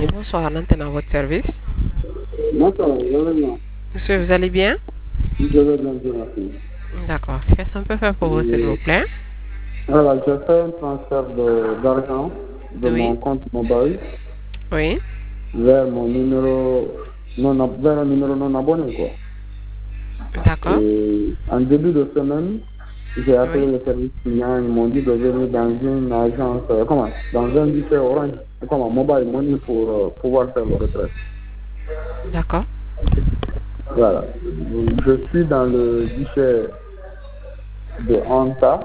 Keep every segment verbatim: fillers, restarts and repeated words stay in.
Bonsoir, l'antenne à votre service. Bonsoir, je vais bien. Monsieur, vous allez bien? Je vais bien, je merci. D'accord. Qu'est-ce qu'on peut faire pour vous, s'il vous plaît? Voilà, j'ai fait un transfert de- d'argent de, Oui. mon compte mobile Oui. vers mon numéro non ab- vers un numéro non abonné, quoi. D'accord. Et en début de semaine, j'ai appelé Oui. le service client, ils m'ont dit de venir dans une agence, euh, comment, dans un guichet Orange, comment, mobile money pour euh, pouvoir faire le retrait. D'accord. Voilà. Donc, je suis dans le guichet de Anta.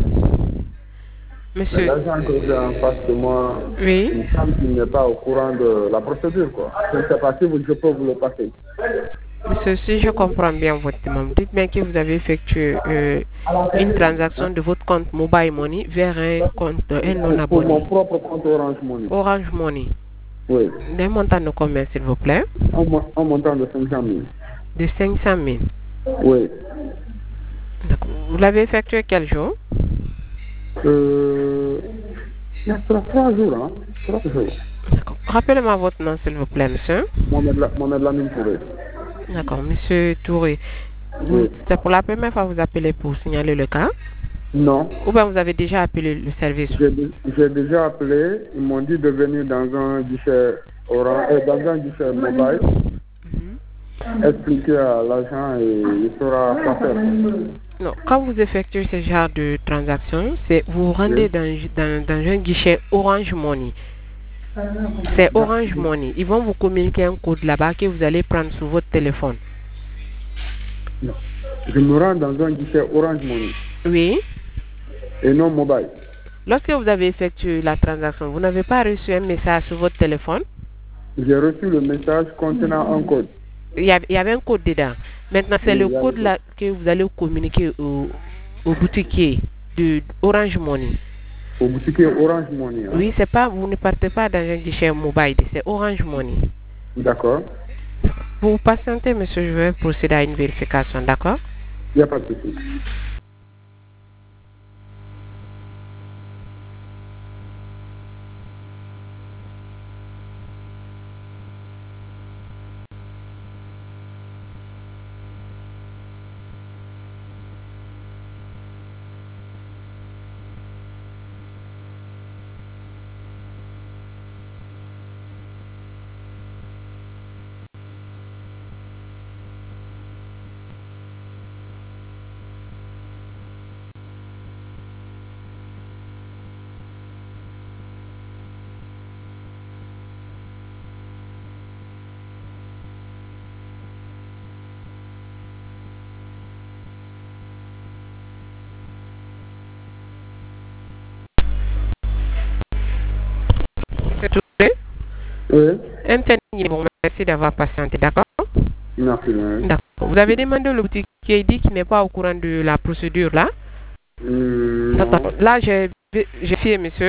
Mais Monsieur. l'agent que j'ai en face de moi, Oui. il me semble qu'il n'est pas au courant de la procédure, quoi. Je ne sais pas si vous, je peux vous le passer. Monsieur, si je comprends bien votre demande, dites bien que vous avez effectué euh, une transaction de votre compte Mobile Money vers un compte, un non Pour, pour mon abonné. propre compte Orange Money. Orange Money. Oui. D'un montant de combien, s'il vous plaît? Un, mo- un montant de cinq cent mille. De cinq cent mille. Oui. D'accord. Vous l'avez effectué quel jour? Euh, il y a trois, trois jours, hein. Trois jours. D'accord. Rappelez-moi votre nom, s'il vous plaît, monsieur. Mohamed, La, Mohamed Lamine Touré. D'accord, monsieur Touré. Vous- Oui. C'est pour la première fois que vous appelez pour signaler le cas? Non. Ou bien vous avez déjà appelé le service? J'ai dé- j'ai déjà appelé. Ils m'ont dit de venir dans un guichet Orange, euh, dans un guichet mobile. Mhm. Expliquer à l'agent et il saura quoi faire. Non, quand vous effectuez ce genre de transaction, c'est vous vous rendez Oui. dans, dans, dans un guichet Orange Money. C'est Orange Money. Ils vont vous communiquer un code là-bas que vous allez prendre sur votre téléphone. Non. Je me rends dans un guichet Orange Money Oui. et non mobile. Lorsque vous avez effectué la transaction, vous n'avez pas reçu un message sur votre téléphone? J'ai reçu le message contenant un code. Il y, avait, il y avait un code dedans. Maintenant, c'est Oui, le il y a code le là que vous allez communiquer au, au boutiquier de Orange Money. Au boutiquier Orange Money. Hein. Oui, c'est pas, vous ne partez pas dans un guichet mobile, c'est Orange Money. D'accord. Pour patienter, monsieur, je vais procéder à une vérification, d'accord? Il n'y a pas de souci. C'est tout fait. Oui. Un tel bon, merci d'avoir patienté, d'accord? Merci. Hein. D'accord. Vous avez demandé au boutiquier qui dit qu'il n'est pas au courant de la procédure là? Hum, D'accord. non. Là, j'ai j'ai fait, monsieur.